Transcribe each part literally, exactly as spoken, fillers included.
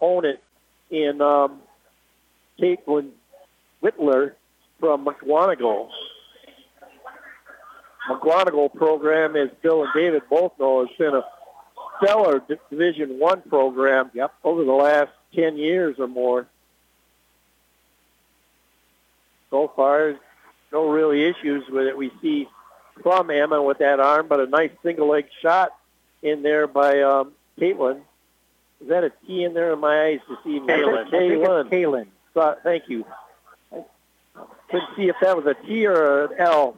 opponent in um, Caitlin Whitler from McGuanago. McGuanago program, as Bill and David both know, has been a stellar D- Division One program yep. over the last ten years or more. So far, no really issues with it. We see from Emma with that arm, but a nice single leg shot in there by um, Caitlin. Is that a T in there in my eyes to see? Kaylin. Kaylin. Kaylin. So, thank you. I couldn't see if that was a T or an L.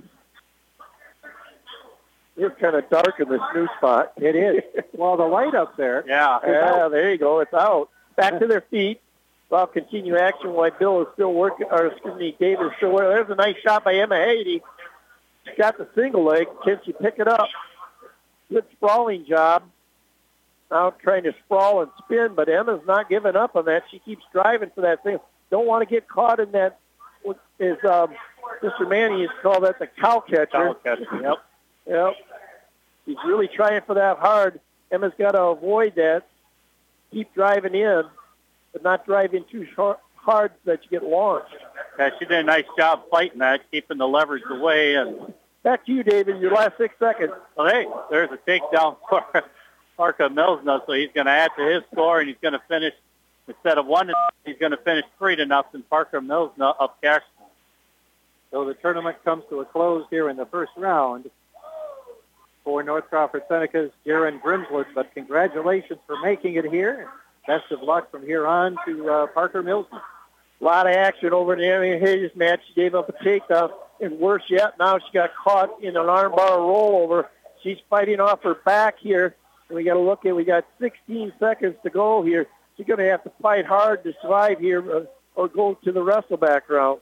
It's kind of dark in this new spot. It is. Well, the light up there. Yeah. Yeah, there you go. It's out. Back to their feet. Well, continue action while Bill is still working, or excuse me, Dave is still working. There's a nice shot by Emma Haiti. She got the single leg. Can she pick it up? Good sprawling job. Now trying to sprawl and spin, but Emma's not giving up on that. She keeps driving for that thing. Don't want to get caught in that, what is um, Mister Manning used to call that the cow catcher. Cow catcher, yep. Yep. He's really trying for that hard. Emma's got to avoid that. Keep driving in, but not driving too short, hard that you get launched. Yeah, she did a nice job fighting that, keeping the leverage away. And back to you, David, your last six seconds. Well, hey, there's a takedown for Parker Milsna, so he's going to add to his score, and he's going to finish, instead of one, he's going to finish three to nothing. Parker Milsna up Cashman. So the tournament comes to a close here in the first round for North Crawford Seneca's Jaron Grimswood, but congratulations for making it here. Best of luck from here on to uh, Parker Milsna. A lot of action over in the Emma Hayes match. She gave up a takedown, and worse yet, now she got caught in an armbar rollover. She's fighting off her back here. And we got to look at, we got sixteen seconds to go here. She's going to have to fight hard to survive here uh, or go to the wrestleback round.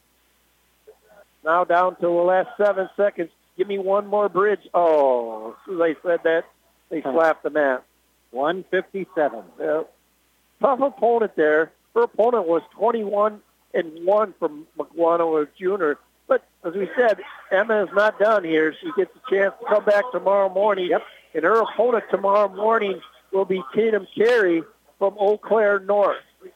Now down to the last seven seconds. Give me one more bridge. Oh, as soon as I said that, they slapped the mat. one fifty-seven. Yeah. Tough opponent there. Her opponent was twenty-one and one from McGuanago Junior But as we said, Emma is not done here. She gets a chance to come back tomorrow morning. Yep. And her opponent tomorrow morning will be Tatum Carey from Eau Claire North.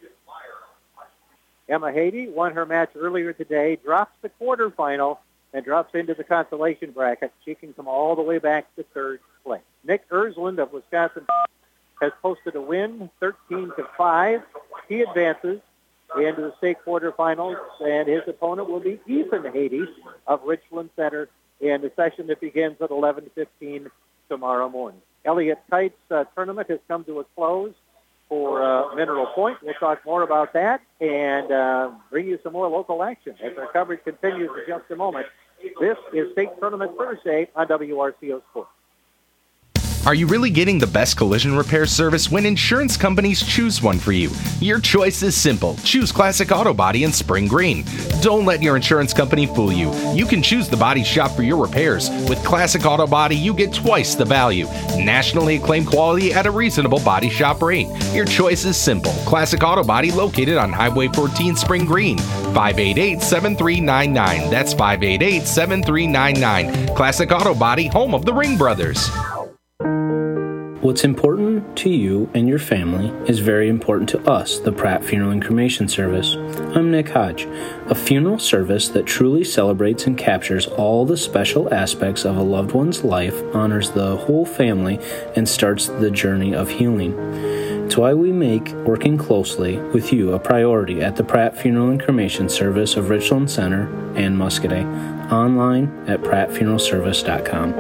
Emma Haiti won her match earlier today, drops the quarterfinal, and drops into the consolation bracket. She can come all the way back to third place. Nick Ersland of Wisconsin has posted a win, thirteen to five. He advances into the state quarterfinals, and his opponent will be Ethan Haiti of Richland Center in the session that begins at eleven fifteen tomorrow morning. Elliott Kite's uh, tournament has come to a close for uh, Mineral Point. We'll talk more about that and uh, bring you some more local action as our coverage continues in just a moment. This is State Tournament Thursday on W R C O Sports. Are you really getting the best collision repair service when insurance companies choose one for you? Your choice is simple. Choose Classic Auto Body in Spring Green. Don't let your insurance company fool you. You can choose the body shop for your repairs. With Classic Auto Body, you get twice the value. Nationally acclaimed quality at a reasonable body shop rate. Your choice is simple. Classic Auto Body located on Highway fourteen Spring Green. five eight eight, seven three nine nine. That's five eight eight, seven three nine nine. Classic Auto Body, home of the Ring Brothers. What's important to you and your family is very important to us, the Pratt Funeral and Cremation Service. I'm Nick Hodge. A funeral service that truly celebrates and captures all the special aspects of a loved one's life, honors the whole family, and starts the journey of healing. It's why we make working closely with you a priority at the Pratt Funeral and Cremation Service of Richland Center and Muscadet. Online at pratt funeral service dot com.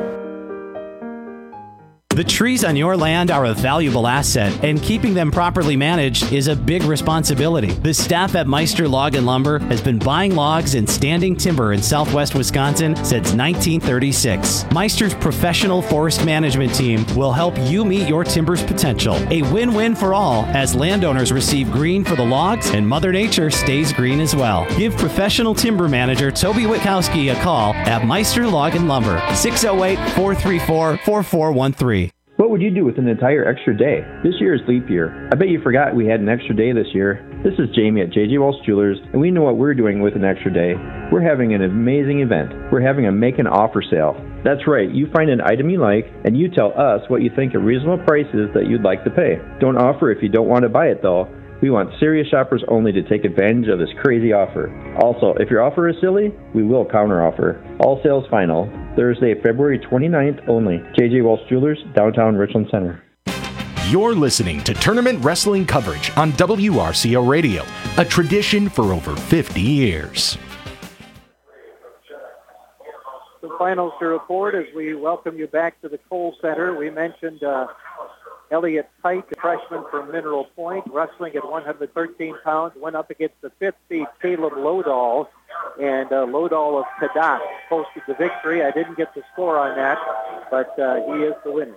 The trees on your land are a valuable asset, and keeping them properly managed is a big responsibility. The staff at Meister Log and Lumber has been buying logs and standing timber in southwest Wisconsin since nineteen thirty-six. Meister's professional forest management team will help you meet your timber's potential. A win-win for all, as landowners receive green for the logs and Mother Nature stays green as well. Give professional timber manager Toby Witkowski a call at Meister Log and Lumber, six oh eight, four three four, four four one three. What would you do with an entire extra day? This year is leap year. I bet you forgot we had an extra day this year. This is Jamie at J J Walsh Jewelers, and we know what we're doing with an extra day. We're having an amazing event. We're having a make an offer sale. That's right, you find an item you like, and you tell us what you think a reasonable price is that you'd like to pay. Don't offer if you don't want to buy it, though. We want serious shoppers only to take advantage of this crazy offer. Also, if your offer is silly, we will counteroffer. All sales final. Thursday, February twenty-ninth only. J J Walsh Jewelers, downtown Richland Center. You're listening to tournament wrestling coverage on W R C O Radio, a tradition for over fifty years. The finals to report as we welcome you back to the Kohl Center. We mentioned uh, Elliot Kite, the freshman from Mineral Point, wrestling at one hundred thirteen pounds, went up against the fifth seed Caleb Lodahl, and uh, Lodahl of Cadoc posted the victory. I didn't get the score on that, but uh, he is the winner.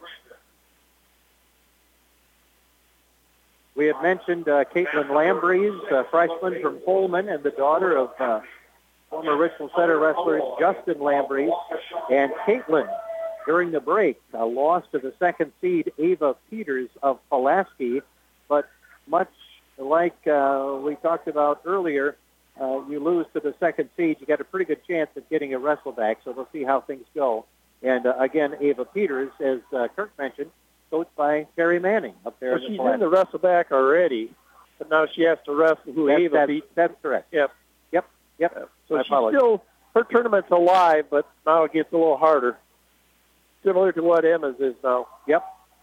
We had mentioned uh, Caitlin Lambrese, a freshman from Pullman, and the daughter of uh, former Richland Center wrestler Justin Lambrese. And Caitlin, during the break, uh, lost to the second seed Ava Peters of Pulaski, but much like uh, we talked about earlier, uh, you lose to the second seed, you got a pretty good chance of getting a wrestle back, so we'll see how things go. And uh, again, Ava Peters, as uh, Kirk mentioned, coached by Terry Manning up there. Well, she's in the wrestle back already, but now she has to wrestle who that's, Ava that's, beat. That's correct. Yep. Yep. Yep. So she's still, her tournament's alive, but now it gets a little harder. Similar to what Emma's is now. Yep.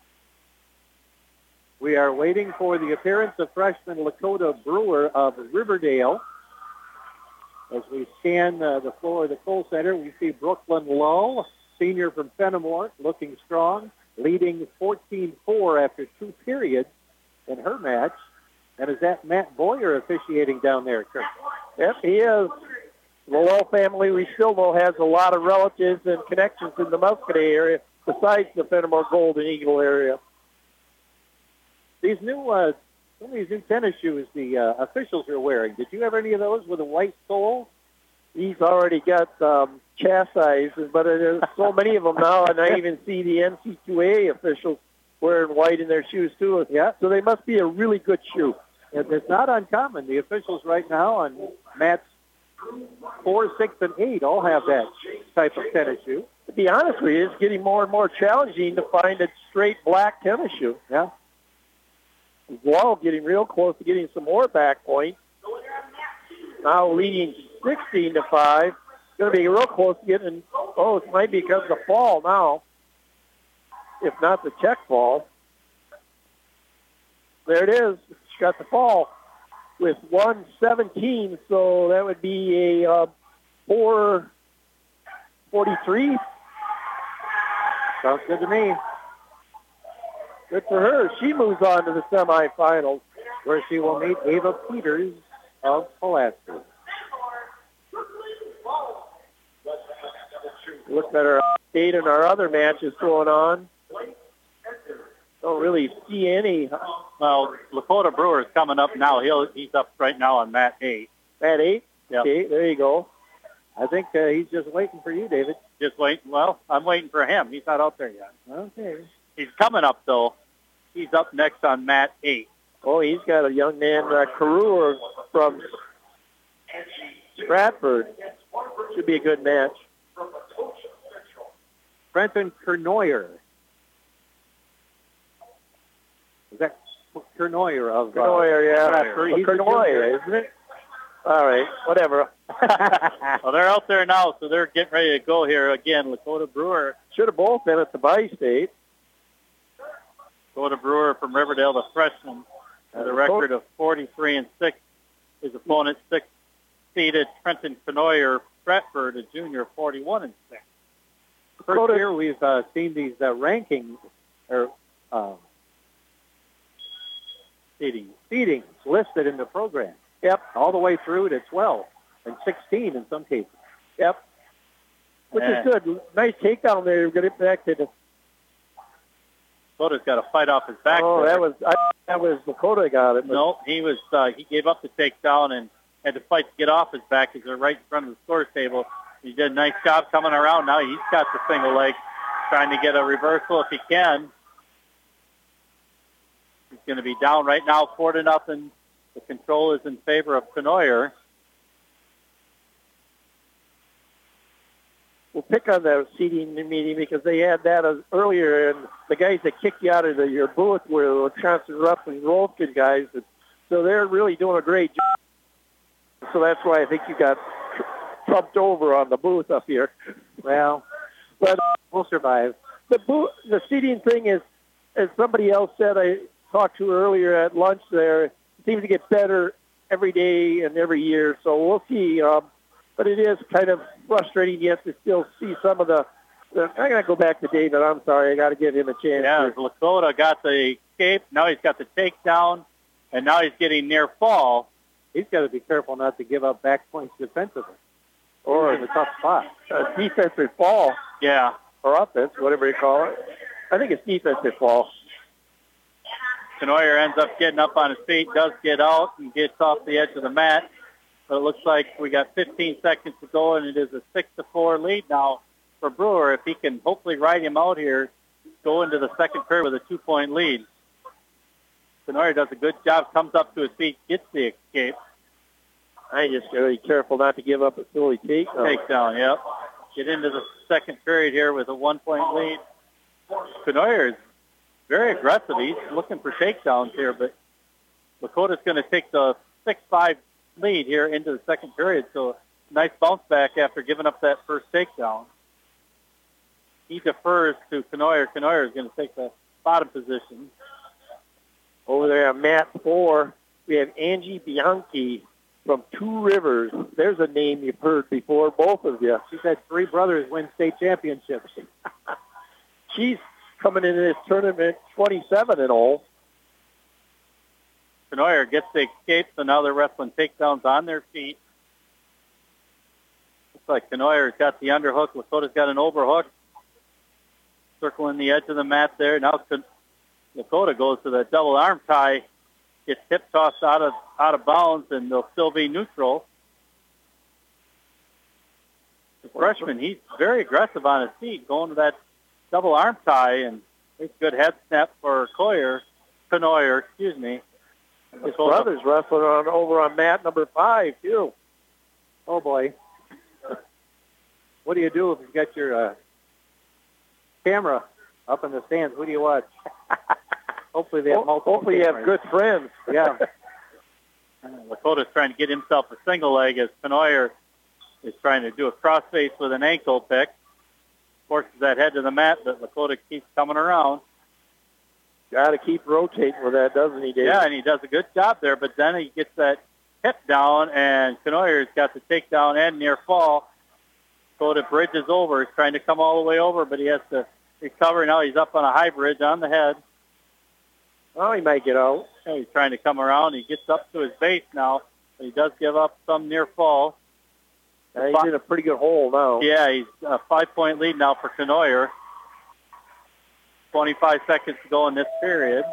We are waiting for the appearance of freshman Lakota Brewer of Riverdale. As we scan uh, the floor of the Kohl Center, we see Brooklyn Lowe, senior from Fenimore, looking strong, leading fourteen four after two periods in her match. And is that Matt Boyer officiating down there, Kirk? Yep, he is. The Lowe family, we still know, has a lot of relatives and connections in the Muscadet area besides the Fenimore Golden Eagle area. These new, uh, some of these new tennis shoes the uh, officials are wearing, did you have any of those with a white sole? He's already got um, chastised, but there's so many of them now, and I even see the N C two A officials wearing white in their shoes, too. Yeah. So they must be a really good shoe. And it's not uncommon. The officials right now on Matt's four, six, and eight all have that type of tennis shoe. To be honest with you, it's getting more and more challenging to find a straight black tennis shoe. Yeah. Wall getting real close to getting some more back points. Now leading sixteen to five. Going to be real close to getting, oh, it might be because of the fall now, if not the check fall. There it is. She got the fall with one seventeen, so that would be a uh, four forty-three. Sounds good to me. Good for her. She moves on to the semifinals, where she will meet Ava Peters of Pulaski. Look at our update and our other matches going on. Don't really see any. Well, Lakota Brewer is coming up now. He'll he's up right now on mat eight. Mat eight? Yep. Okay, there you go. I think uh, he's just waiting for you, David. Just waiting. Well, I'm waiting for him. He's not out there yet. Okay. He's coming up, though. He's up next on mat eight. Oh, he's got a young man, uh, Carew from Stratford. Should be a good match. Brenton Kernoyer. Is that Kernoyer of uh, Kernoyer, yeah. Stratford? Well, Kernoyer, isn't it? All right, whatever. Well, they're out there now, so they're getting ready to go here again. Lakota Brewer. Should have both been at the Bi-State. Lakota Brewer from Riverdale, the freshman, has a record of forty-three and six. His opponent, six-seeded Trenton Kernoyer, Stratford, a junior, forty-one and six. First year we've uh, seen these uh, rankings or uh, seedings, seedings listed in the program. Yep. All the way through to twelve and sixteen in some cases. Yep. Which and is good. Nice takedown there. Get it back to the. Lakota's got to fight off his back. Oh, there. that was I, that was Lakota got it. But no, he was uh, he gave up the takedown and had to fight to get off his back because they're right in front of the scores table. He did a nice job coming around. Now he's got the single leg, trying to get a reversal if he can. going to be down right now, four to nothing. The control is in favor of Conoyer. We'll pick on the seating meeting because they had that uh, earlier, and the guys that kicked you out of the, your booth were the Wisconsin Rough and Rolfkin guys. And so they're really doing a great job. So that's why I think you got trumped over on the booth up here. Well, but we'll survive. The booth, the seating thing is, as somebody else said, I talked to earlier at lunch there, it seems to get better every day and every year. So we'll see. Um, but it is kind of frustrating yet to still see some of the, the I got to go back to David. I'm sorry. I got to give him a chance. Yeah, here. Lakota got the escape. Now he's got the takedown, and now he's getting near fall. He's got to be careful not to give up back points defensively. Or in a tough spot. A defensive fall. Yeah. Or offense, whatever you call it. I think it's defensive fall. Conoyer ends up getting up on his feet, does get out, and gets off the edge of the mat. But it looks like we got fifteen seconds to go, and it is a six to four lead now for Brewer. If he can hopefully ride him out here, go into the second period with a two-point lead. Conoyer does a good job, comes up to his feet, gets the escape. I just got to be careful not to give up a silly takedown. Takedown, yep. Get into the second period here with a one-point lead. Conoyer is very aggressive. He's looking for takedowns here, but Lakota's going to take the six five lead here into the second period, so nice bounce back after giving up that first takedown. He defers to Conoyer. Conoyer is going to take the bottom position. Over there on mat four, we have Angie Bianchi from Two Rivers. There's a name you've heard before, both of you. She's had three brothers win state championships. She's coming into this tournament twenty-seven and all. Conoyer gets the escape, so now they're wrestling takedowns on their feet. Looks like Conoyer's got the underhook. Lakota's got an overhook. Circling the edge of the mat there. Now Lakota goes to the double arm tie. Gets hip tossed out of out of bounds, and they'll still be neutral. The freshman, he's very aggressive on his feet, going to that double arm tie, and it's a good head snap for Coyer, Conoyer, excuse me. His brother's wrestling on over on mat number five too. Oh boy! What do you do if you got your uh, camera up in the stands? Who do you watch? Hopefully they have multiple. Hopefully you have good friends. Yeah. Lakota's trying to get himself a single leg as Conoyer is trying to do a crossface with an ankle pick. Forces that head to the mat, but Lakota keeps coming around. Got to keep rotating with that, doesn't he, Dave? Yeah, and he does a good job there, but then he gets that hip down, and Conoyer's got the takedown and near fall. Lakota bridges over. He's trying to come all the way over, but he has to recover. Now he's up on a high bridge on the head. Oh, he might get out. Yeah, he's trying to come around. He gets up to his base now, but he does give up some near fall. Uh, he's in a pretty good hole now. Yeah, he's a five-point lead now for Conoyer. twenty-five seconds to go in this period.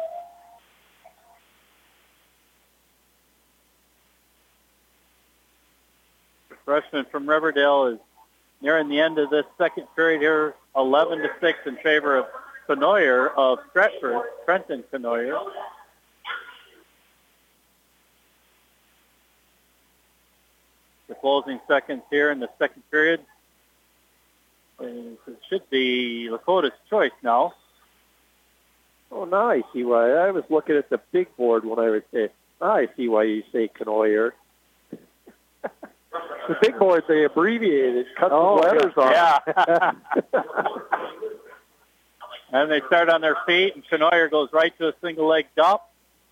The freshman from Riverdale is nearing the end of this second period here, eleven to six in favor of Conoyer of Stratford, Trenton Conoyer. The closing seconds here in the second period. And it should be Lakota's choice now. Oh, now I see why. I was looking at the big board when I was saying, now I see why you say Conoyer. The big board, they abbreviated, cut oh, the letters off. Yeah. And they start on their feet, and Conoyer goes right to a single leg dump.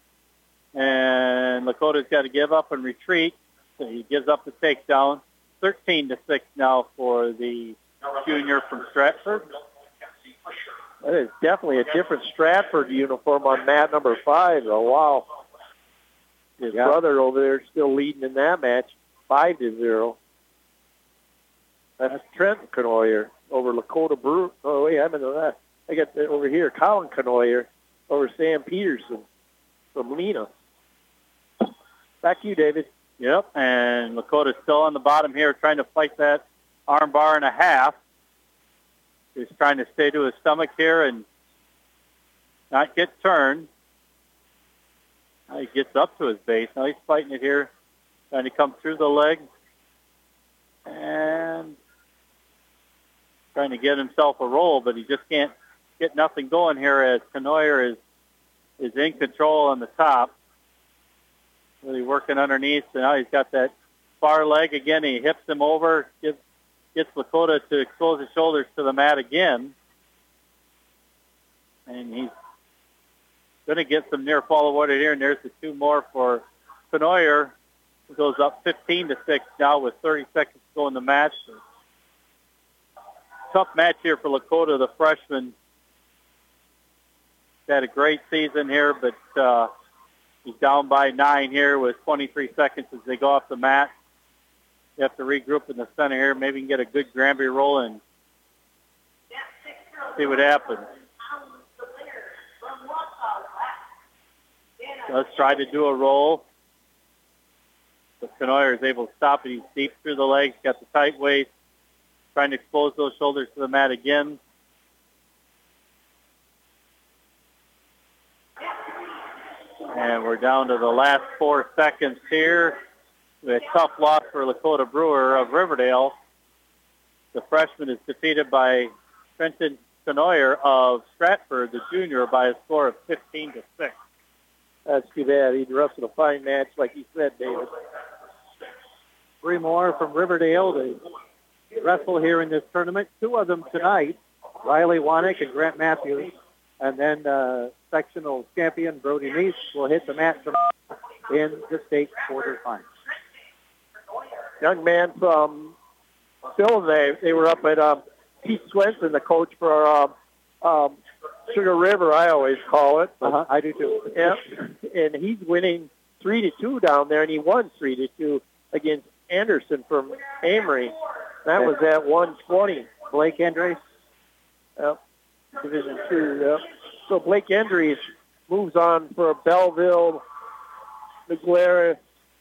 And Lakota's got to give up and retreat. So he gives up the takedown. thirteen to six now for the junior from Stratford. That is definitely a different Stratford uniform on mat number five. Oh, wow. His yeah. brother over there still leading in that match, five to zero. That's Trent Conoyer over Lakota Brewer. Oh, wait, I'm into that. I got that over here, Colin Conoyer over Sam Peterson from Lena. Back to you, David. Yep, and Lakota's still on the bottom here trying to fight that arm bar and a half. He's trying to stay to his stomach here and not get turned. Now he gets up to his base. Now he's fighting it here, trying to come through the legs and trying to get himself a roll, but he just can't get nothing going here as Kanoyer is is in control on the top. Really working underneath, so now he's got that far leg again. He hips him over, gives, gets Lakota to expose his shoulders to the mat again. And he's going to get some near fall awarded here, and there's the two more for Kanoyer. He goes up fifteen to six now with thirty seconds to go in the match. Tough match here for Lakota, the freshman. Had a great season here, but uh, he's down by nine here with twenty-three seconds as they go off the mat. You have to regroup in the center here. Maybe you can get a good Granby roll and see what happens. Let's try to do a roll. But Kanoyer is able to stop it. He's deep through the legs, got the tight waist, trying to expose those shoulders to the mat again. And we're down to the last four seconds here. A tough loss for Lakota Brewer of Riverdale. The freshman is defeated by Trenton Kanoyer of Stratford, the junior, by a score of fifteen to six. That's too bad. He wrestled a fine match, like you said, David. Three more from Riverdale to wrestle here in this tournament. Two of them tonight, Riley Wanick and Grant Matthews. And then uh, sectional champion Brody Neese will hit the mat in the state quarterfinals. Young man from Phil, they, they were up at um, Pete Swenson, the coach for um, um, Sugar River, I always call it. Uh-huh, I do too. Yeah, and he's winning three to two down there, and he won three to two against Anderson from Amory. That was at one twenty. Blake Andres. Yep. Division two, yep. So Blake Andrews moves on for Belleville, McLaren,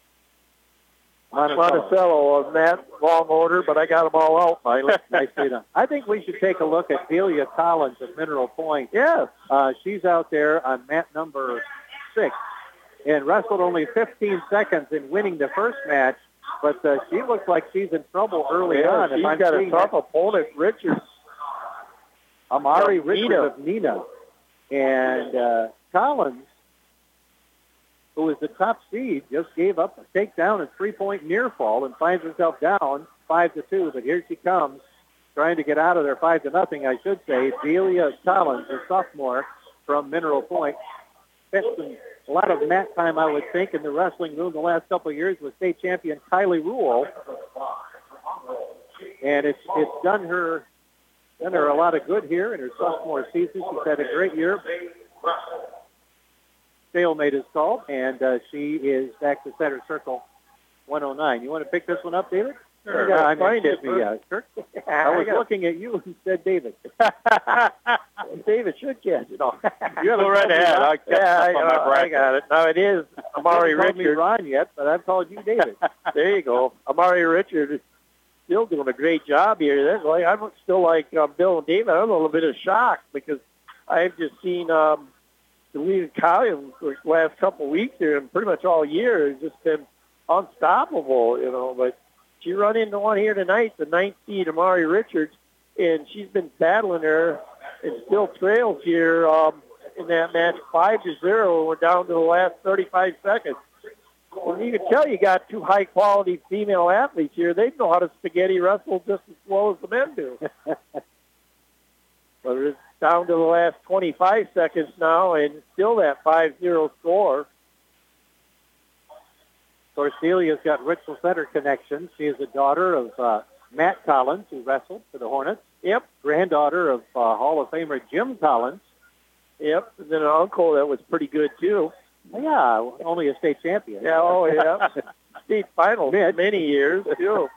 Monticello of that long order, but I got them all out finally. I see them. I think we should take a look at Delia Collins of Mineral Point. Yes. Uh, she's out there on mat number six and wrestled only fifteen seconds in winning the first match, but uh, she looks like she's in trouble early yeah, on. She's if I'm got a tough that. opponent, Richards. Amari of Richards Nina. of Nina. And uh, Collins, who is the top seed, just gave up a takedown and three-point near fall and finds herself down five to two. But here she comes, trying to get out of there five to nothing, I should say. Delia Collins, a sophomore from Mineral Point, spent some, a lot of mat time, I would think, in the wrestling room the last couple of years with state champion Kylie Rule, and it's it's done her. Done her a lot of good here in her sophomore season. She's had a great year. Stalemate is called, and uh, she is back to center circle one oh nine. You want to pick this one up, David? Sure. I I'm find it. Me, uh, Kirk. I was looking at you and said David. David should catch it all. You have go right ahead. I'll catch yeah, I, up on my uh, I bracket. got it. Now it is Amari You haven't called me Richards. Ron yet, but I've called you David. There you go. Amari Richards. Still doing a great job here. That's like I'm still like um, Bill and David. I'm a little bit of shock because I've just seen um, the lead Collier for the last couple of weeks here and pretty much all year has just been unstoppable, you know. But she run into one here tonight, the ninth seed Amari Richards, and she's been battling her and still trails here um, in that match five to zero. We're down to the last thirty-five seconds. Well, you can tell you got two high-quality female athletes here. They know how to spaghetti wrestle just as well as the men do. But it's down to the last twenty-five seconds now, and still that five zero score. Of course, Delia's got Richland Center connections. She is the daughter of uh, Matt Collins, who wrestled for the Hornets. Yep. Granddaughter of uh, Hall of Famer Jim Collins. Yep. And then an uncle that was pretty good, too. Yeah, only a state champion. Yeah, oh, yeah. State finals Mid. many years, too.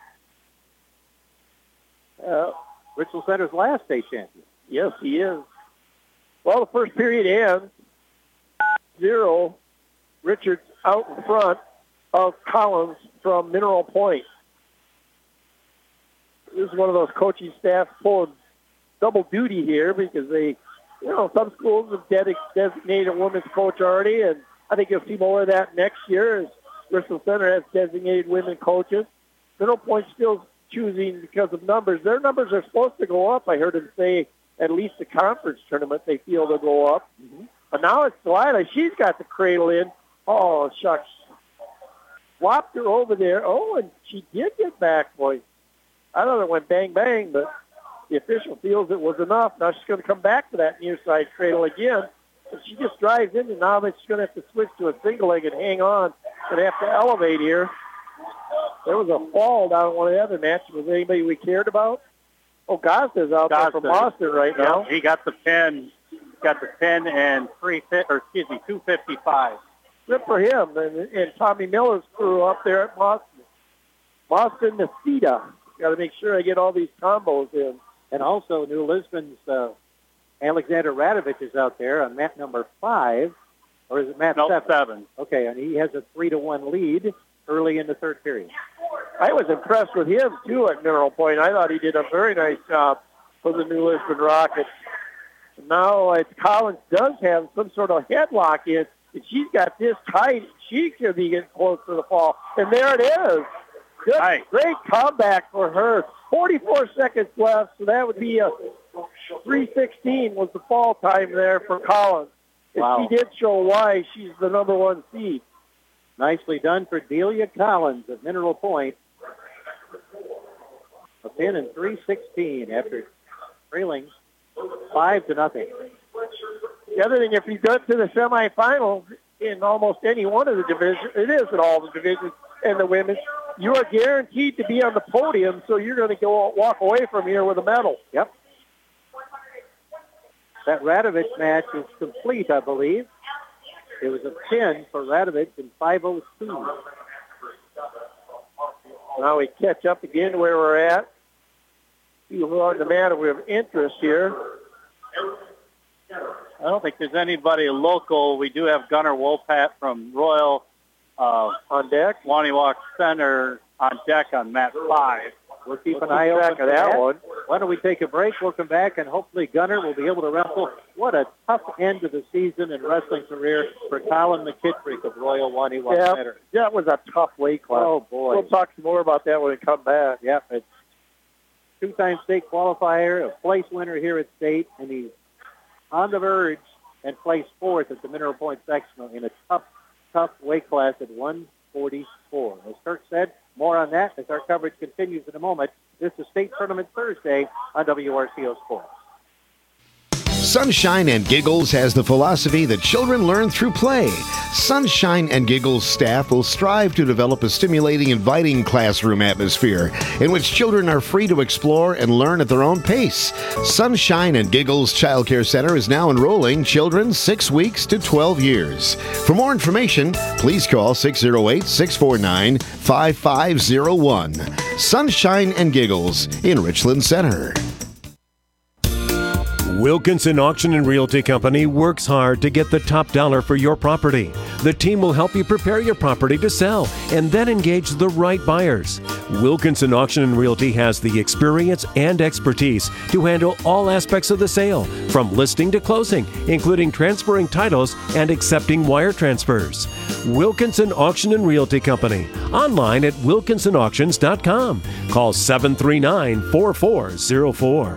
Uh, Richland Center's last state champion. Yes, he is. Well, the first period ends. Zero. Richards out in front of Collins from Mineral Point. This is one of those coaching staff pulling double duty here because they, you know, some schools have de- designated a women's coach already, and I think you'll see more of that next year as Richland Center has designated women coaches. Mineral Point still choosing because of numbers. Their numbers are supposed to go up. I heard them say at least the conference tournament they feel they'll go up. Mm-hmm. But now it's Delilah. She's got the cradle in. Oh, shucks. Whopped her over there. Oh, and she did get back points. I thought it went bang, bang, but the official feels it was enough. Now she's going to come back to that near side cradle again. And she just drives in, and now she's going to have to switch to a single leg and hang on. Going to have to elevate here. There was a fall down in one of the other matches. Was anybody we cared about? Oh, Gosda's out Gosda. there from Boston right yeah, now. He got the pin. Got the pin and three, or excuse me, two fifty-five. Good for him. And, and Tommy Miller's crew up there at Boston. Boston Nacida. Got to make sure I get all these combos in. And also New Lisbon's uh, Alexander Radovich is out there on mat number five. Or is it mat no, seven? seven? Okay, and he has a three to one lead early in the third period. I was impressed with him, too, at Mineral Point. I thought he did a very nice job for the New Lisbon Rockets. Now it's Collins does have some sort of headlock in, and she's got this tight. She could be getting close to the fall. And there it is. Good, nice. Great comeback for her. forty-four seconds left, so that would be a three sixteen was the fall time there for Collins. And wow. she did show why she's the number one seed. Nicely done for Delia Collins at Mineral Point. A pin in three sixteen after trailing five to nothing. The other thing, if you go to the semifinal in almost any one of the divisions, it is in all the divisions and the women, you are guaranteed to be on the podium, so you're going to go walk away from here with a medal. Yep. That Radovich match is complete, I believe. It was a pin for Radovich in five oh two. Now we catch up again where we're at. See who on the mat we have interest here. I don't think there's anybody local. We do have Gunnar Wolpat from Royal uh, on deck. Waniwak Center on deck on mat five. We'll keep we'll an eye open on for that one. Why don't we take a break? We'll come back, and hopefully Gunnar will be able to wrestle. What a tough end to the season and wrestling career for Colin McKittrick of Royal Waniwak yeah, Center. That was a tough weight class. Oh, boy. We'll talk some more about that when we come back. Yep, it's two-time state qualifier, a place winner here at state, and he's on the verge and placed fourth at the Mineral Point sectional in a tough, tough weight class at one forty-four. As Kirk said, more on that as our coverage continues in a moment. This is State Tournament Thursday on W R C O Sports. Sunshine and Giggles has the philosophy that children learn through play. Sunshine and Giggles staff will strive to develop a stimulating, inviting classroom atmosphere in which children are free to explore and learn at their own pace. Sunshine and Giggles Child Care Center is now enrolling children six weeks to twelve years. For more information, please call six oh eight, six four nine, five five oh one. Sunshine and Giggles in Richland Center. Wilkinson Auction and Realty Company works hard to get the top dollar for your property. The team will help you prepare your property to sell and then engage the right buyers. Wilkinson Auction and Realty has the experience and expertise to handle all aspects of the sale, from listing to closing, including transferring titles and accepting wire transfers. Wilkinson Auction and Realty Company, online at wilkinson auctions dot com. Call seven three nine, four four zero four.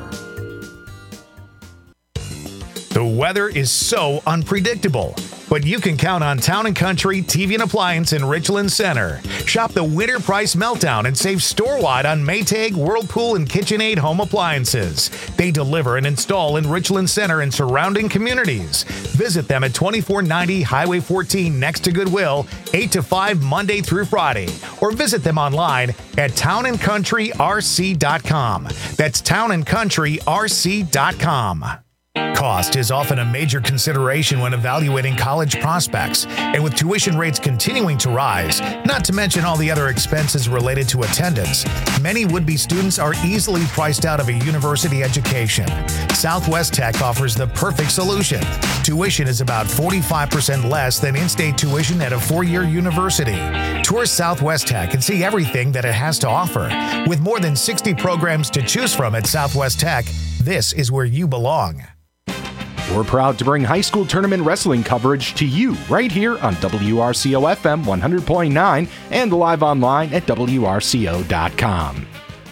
The weather is so unpredictable, but you can count on Town and Country T V and Appliance in Richland Center. Shop the winter price meltdown and save store-wide on Maytag, Whirlpool, and KitchenAid home appliances. They deliver and install in Richland Center and surrounding communities. Visit them at twenty-four ninety Highway fourteen next to Goodwill, eight to five Monday through Friday, or visit them online at town and country r c dot com. That's town and country r c dot com. Cost is often a major consideration when evaluating college prospects, and with tuition rates continuing to rise, not to mention all the other expenses related to attendance, many would-be students are easily priced out of a university education. Southwest Tech offers the perfect solution. Tuition is about forty-five percent less than in-state tuition at a four-year university. Tour Southwest Tech and see everything that it has to offer. With more than sixty programs to choose from at Southwest Tech, this is where you belong. We're proud to bring high school tournament wrestling coverage to you right here on W R C O F M one hundred point nine and live online at W R C O dot com.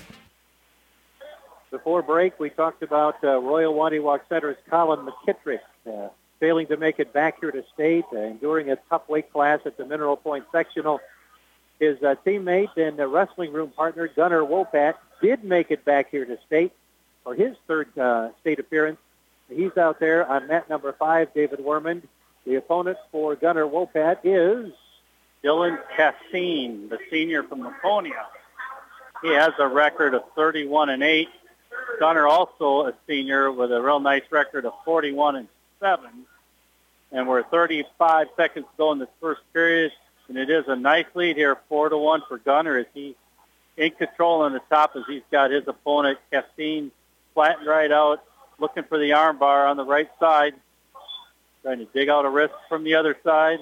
Before break, we talked about uh, Royal Wauniwoc Center's Colin McKittrick uh, failing to make it back here to state, uh, enduring a tough weight class at the Mineral Point Sectional. His uh, teammate and uh, wrestling room partner, Gunnar Wopat, did make it back here to state for his third uh, state appearance. He's out there on mat number five, David Werman. The opponent for Gunnar Wopat is Dylan Cassine, the senior from Laconia. He has a record of thirty-one and eight. Gunnar also a senior with a real nice record of forty-one and seven. And we're thirty-five seconds to go in this first period. And it is a nice lead here, four to one for Gunnar as he's in control on the top as he's got his opponent, Cassine, flattened right out, looking for the arm bar on the right side, trying to dig out a wrist from the other side.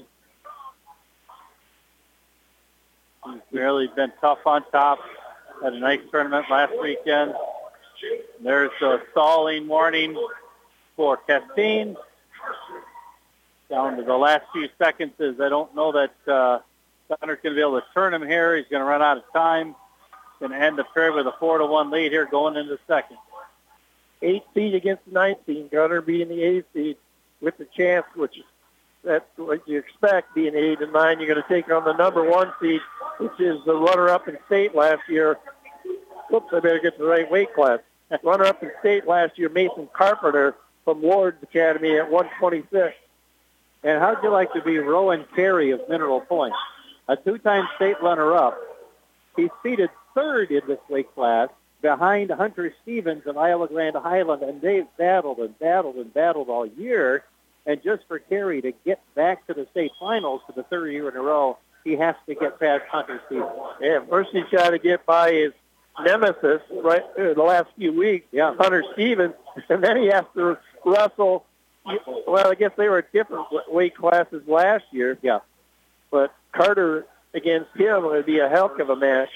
He's really been tough on top. Had a nice tournament last weekend. There's a stalling warning for Cassine. Down to the last few seconds is I don't know that uh, Gunner's going to be able to turn him here. He's going to run out of time. Going to end the period with a four to one lead here going into the second. Eight seed against the ninth seed. Gunner being the eighth seed with the chance, which is that's what you expect, being eight and nine. You're going to take on the number one seed, which is the runner-up in state last year. Oops, I better get the right weight class. Runner-up in state last year, Mason Carpenter from Ward's Academy at one twenty-six. And how'd you like to be Rowan Carey of Mineral Point, a two-time state runner-up? He's seated third in this weight class behind Hunter Stevens of Iowa Grand Highland, and they've battled and battled and battled all year. And just for Carey to get back to the state finals for the third year in a row, he has to get past Hunter Stevens. Yeah, first he's got to get by his nemesis right uh, the last few weeks, yeah. Hunter Stevens, and then he has to wrestle. Well, I guess they were different weight classes last year. Yeah. But Carter against him would be a heck of a match.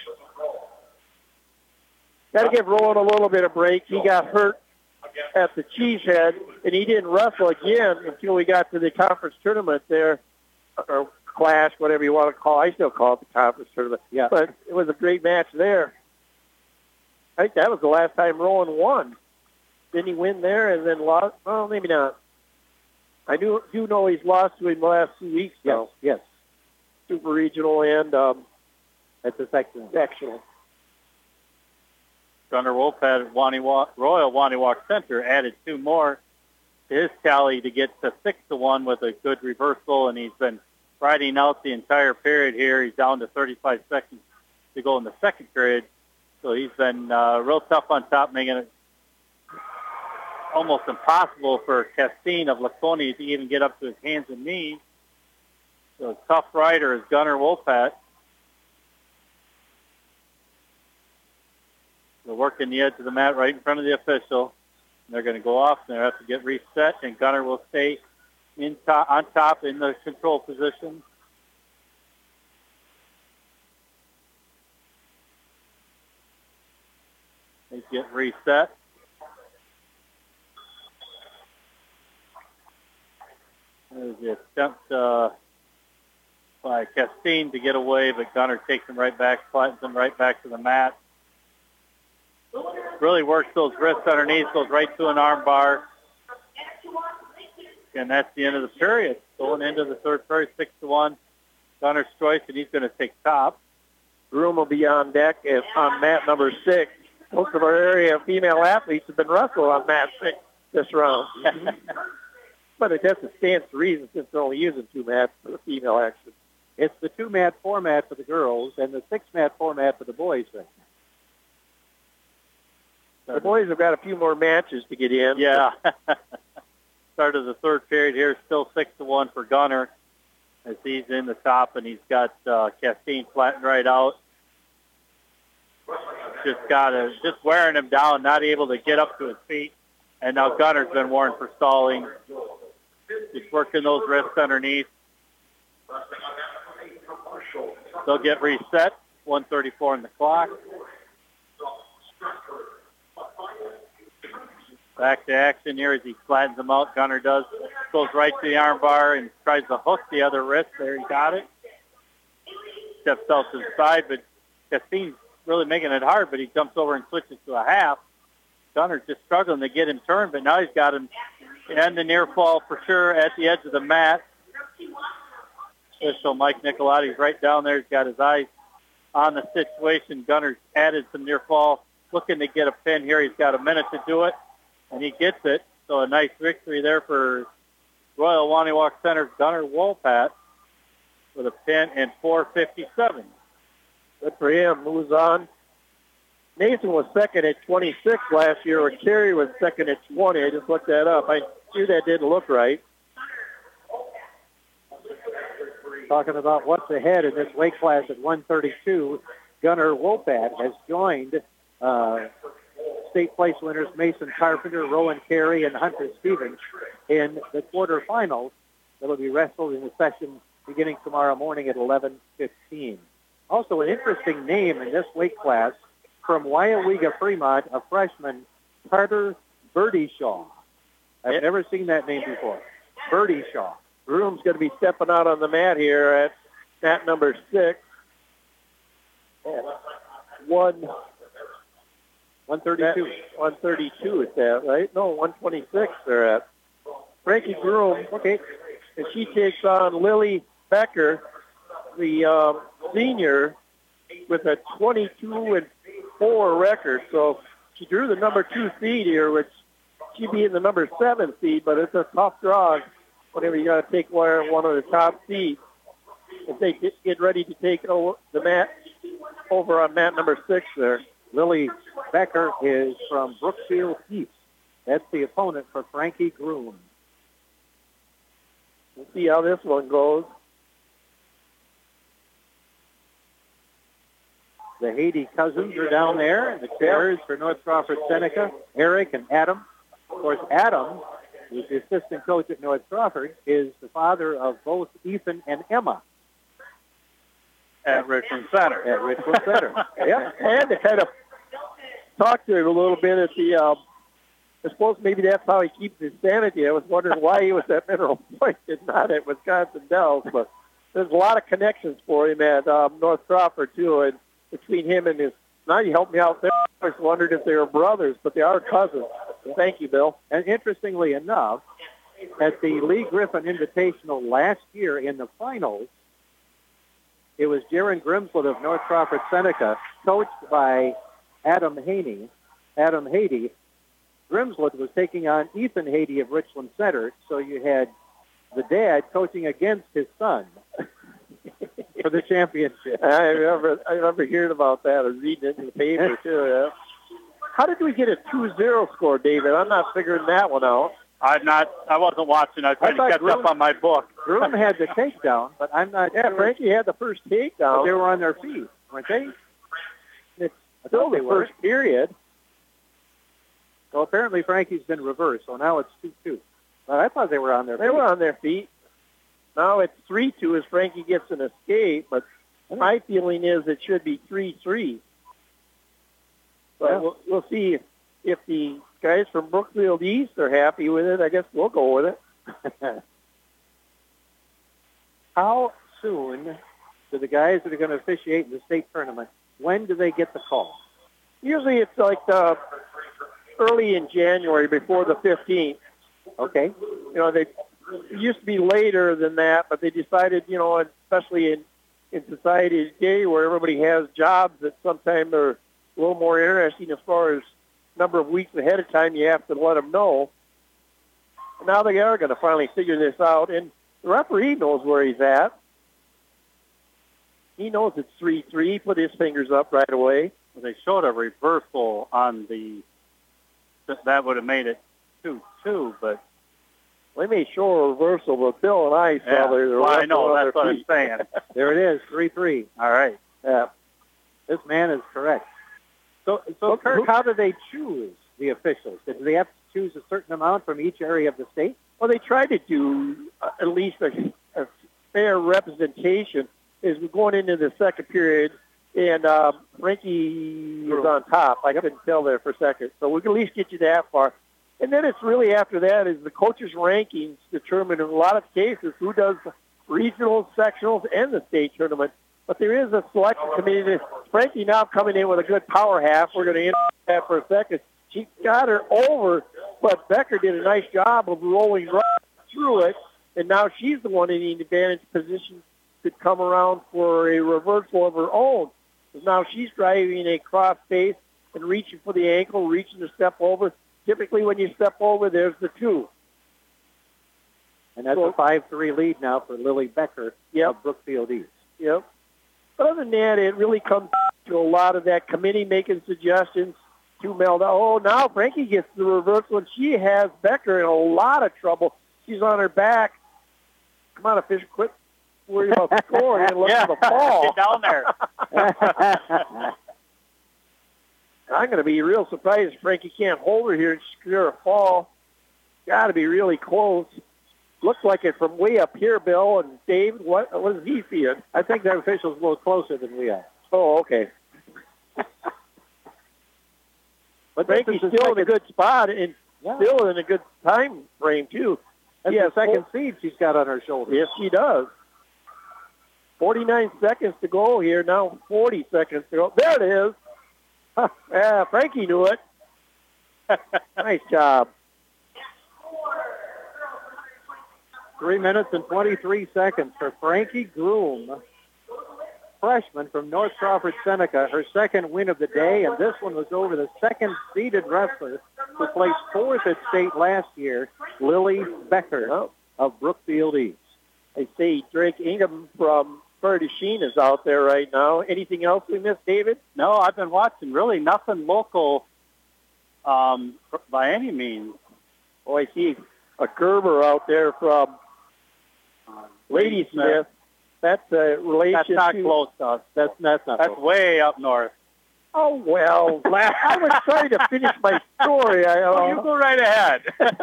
Got to give Rowan a little bit of break. He got hurt at the Cheesehead, and he didn't wrestle again until we got to the conference tournament there, or clash, whatever you want to call it. I still call it the conference tournament. Yeah. But it was a great match there. I think that was the last time Rowan won. Didn't he win there and then lost? Well, maybe not. I do, do know he's lost to him the last two weeks, though. Yes. yes. Super regional and um, at the sectional. sectional. Gunnar Wopat at Wauniwoc, Royal Wauniwoc Center added two more to his tally to get to six to one with a good reversal, and he's been riding out the entire period here. He's down to thirty-five seconds to go in the second period, so he's been uh, real tough on top, making it almost impossible for Cassine of Laconia to even get up to his hands and knees. So a tough rider is Gunnar Wopat. They're working the edge of the mat right in front of the official. They're going to go off, and they have to get reset, and Gunnar will stay in top, on top in the control position. They get reset. There's the attempt uh, by Cassine to get away, but Gunnar takes him right back, flattens him right back to the mat. Really works those wrists underneath, goes right to an arm bar. And that's the end of the period. Going into the third period, six to one. Gunnar's choice, and he's going to take top. Room will be on deck if, on mat number six. Most of our area female athletes have been wrestled on mat six this round. But I guess it stands to reason since they're only using two mats for the female action. It's the two-mat format for the girls and the six-mat format for the boys right now. The boys have got a few more matches to get in. Yeah. Start of the third period here, still six to one for Gunnar as he's in the top, and he's got uh, Cassine flattened right out. Just got a, just wearing him down, not able to get up to his feet. And now Gunnar's been warned for stalling. He's working those wrists underneath. They'll get reset. one thirty-four on the clock. Back to action here as he flattens him out. Gunner does. Goes right to the arm bar and tries to hook the other wrist. There, he got it. Steps out to the side, but Castine's really making it hard, but he jumps over and switches to a half. Gunner's just struggling to get him turned, but now he's got him and the near fall for sure at the edge of the mat. So Mike Nicolotti's right down there. He's got his eyes on the situation. Gunner's added some near fall, looking to get a pin here. He's got a minute to do it, and he gets it. So a nice victory there for Royal Waniwak Center's Gunner Wolpat with a pin in four fifty-seven. Good for him. Moves on. Nathan was second at twenty-six last year, and Terry was second at twenty. I just looked that up. I knew that didn't look right. Talking about what's ahead in this weight class at one thirty-two, Gunner Wolpat has joined uh, state place winners Mason Carpenter, Rowan Carey, and Hunter Stevens in the quarterfinals that will be wrestled in the session beginning tomorrow morning at eleven fifteen. Also, an interesting name in this weight class from Wyawega Fremont, a freshman, Carter Birdyshaw. I've never seen that name before. Birdyshaw. Groom's going to be stepping out on the mat here at mat number six. One. one thirty-two. one thirty-two is that, right? No, one twenty-six they're at. Frankie Groom, okay, and she takes on Lily Becker, the um, senior, with a twenty-two and four record. So she drew the number two seed here, which she'd be in the number seven seed, but it's a tough draw whenever you got to take one one of the top seeds. If they get, get ready to take over the mat over on mat number six there. Lily Becker is from Brookfield East. That's the opponent for Frankie Groom. We'll see how this one goes. The Haiti cousins are down there in the chairs for North Crawford Seneca, Eric and Adam. Of course, Adam, who's the assistant coach at North Crawford, is the father of both Ethan and Emma. At Richland Center. At Richland Center. Yeah, and to kind of talk to him a little bit at the, um, I suppose maybe that's how he keeps his sanity. I was wondering why he was at Mineral Point and not at Wisconsin Dells, but there's a lot of connections for him at um, North Crawford, too, and between him and his, now you helped me out there. I was wondering if they were brothers, but they are cousins. Thank you, Bill. And interestingly enough, at the Lee Griffin Invitational last year in the finals, it was Jaron Grimswood of North Crawford Seneca, coached by Adam Haney. Adam Haiti. Grimswood was taking on Ethan Haiti of Richland Center, so you had the dad coaching against his son for the championship. I remember, I remember hearing about that or reading it in the paper, too. Yeah. How did we get a two zero score, David? I'm not figuring that one out. I'm not. I wasn't watching. I was trying to catch Groom, up on my book. Groom had the takedown, but I'm not. Yeah, sure. Frankie had the first takedown. But they were on their feet, weren't they? It's still the first period. Well, apparently Frankie's been reversed, so now it's two two. But I thought they were on their they feet. They were on their feet. Now it's three two as Frankie gets an escape, but my feeling is it should be three three. But yeah. we'll, we'll see if, if the guys from Brookfield East are happy with it. I guess we'll go with it. How soon do the guys that are going to officiate in the state tournament, when do they get the call? Usually it's like uh, early in January before the fifteenth. Okay. You know, they it used to be later than that, but they decided, you know, especially in, in society today where everybody has jobs that sometimes are a little more interesting as far as number of weeks ahead of time you have to let them know. And now they are going to finally figure this out, and the referee knows where he's at. He knows it's three three. He put his fingers up right away. Well, they showed a reversal on the, that would have made it two two, but they may show a reversal, but Bill and I saw yeah. there. Well, I know, that's what I'm saying. There it is, three three. All right. Yeah. This man is correct. So, so Kirk, how do they choose the officials? Do they have to choose a certain amount from each area of the state? Well, they try to do uh, at least a, a fair representation. Is we're going into the second period, and uh, Frankie was on top. I couldn't tell there for a second. So we can at least get you that far. And then it's really after that is the coaches' rankings determine in a lot of cases who does regionals, sectionals, and the state tournament. But there is a selection committee. Frankie now coming in with a good power half. We're going to interview that for a second. She got her over, but Becker did a nice job of rolling right through it, and now she's the one in the advantage position to come around for a reversal of her own. So now she's driving a cross face and reaching for the ankle, reaching to step over. Typically when you step over, there's the two. And that's so, a five three lead now for Lily Becker yep. of Brookfield East. Yep. But other than that, it really comes to a lot of that committee making suggestions to Melda. Oh, now Frankie gets the reversal, and she has Becker in a lot of trouble. She's on her back. Come on, official, quit worrying about scoring and look yeah. for the ball. Get down there. I'm going to be real surprised if Frankie can't hold her here and secure a fall. Got to be really close. Looks like it from way up here, Bill and Dave. What what is he seeing? I think that official's a little closer than we are. Oh, okay. But Frankie's still second. in a good spot and yeah. still in a good time frame, too. That's the second seed she's got on her shoulders. Yes, she does. forty-nine seconds to go here. Now forty seconds to go. There it is. Huh. Yeah, Frankie knew it. Nice job. Three minutes and twenty-three seconds for Frankie Groom, freshman from North Crawford Seneca, her second win of the day, and this one was over the second-seeded wrestler who placed fourth at state last year, Lily Becker oh. of Brookfield East. I see Drake Ingham from Prairie du Chien is out there right now. Anything else we missed, David? No, I've been watching. Really nothing local um, by any means. Oh, I see a Gerber out there from uh, Ladysmith. That's a relation That's not to... close to us. That's, that's not That's close. way up north. Oh, well, I was trying to finish my story. I, uh, oh, you go right ahead.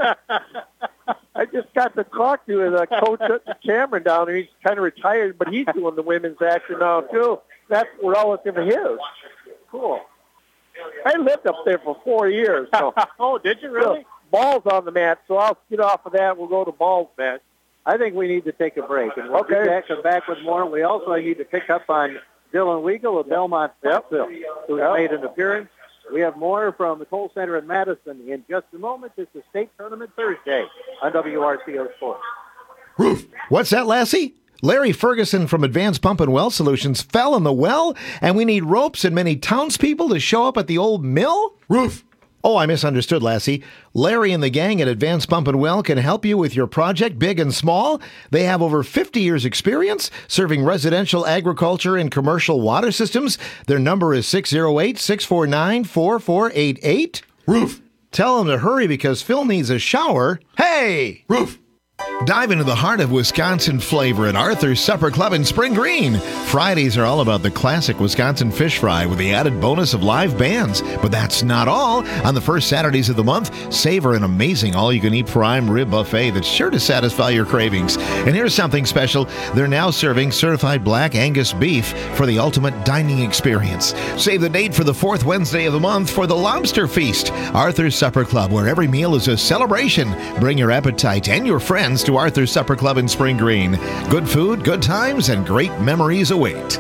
I just got to talk to the coach Cameron down there. He's kind of retired, but he's doing the women's action now, too. That's relative to his. Cool. I lived up there for four years. So. Oh, did you really? So, ball's on the mat, so I'll get off of that. We'll go to ball's match. I think we need to take a break, and we'll okay. be back, come back with more. We also need to pick up on Dylan Weigel of Belmont Foxville, who yep. made an appearance. We have more from the Kohl Center in Madison in just a moment. It's the state tournament Thursday on W R C O Sports. Roof. What's that, Lassie? Larry Ferguson from Advanced Pump and Well Solutions fell in the well, and we need ropes and many townspeople to show up at the old mill? Roof. Oh, I misunderstood, Lassie. Larry and the gang at Advanced Pump and Well can help you with your project, big and small. They have over fifty years experience serving residential, agriculture, and commercial water systems. Their number is six oh eight, six four nine, four four eight eight. Roof. Tell them to hurry because Phil needs a shower. Hey! Roof. Dive into the heart of Wisconsin flavor at Arthur's Supper Club in Spring Green. Fridays are all about the classic Wisconsin fish fry with the added bonus of live bands. But that's not all. On the first Saturdays of the month, savor an amazing all-you-can-eat prime rib buffet that's sure to satisfy your cravings. And here's something special. They're now serving certified black Angus beef for the ultimate dining experience. Save the date for the fourth Wednesday of the month for the Lobster Feast. Arthur's Supper Club, where every meal is a celebration. Bring your appetite and your friends to Arthur's Supper Club in Spring Green. Good food, good times, and great memories await.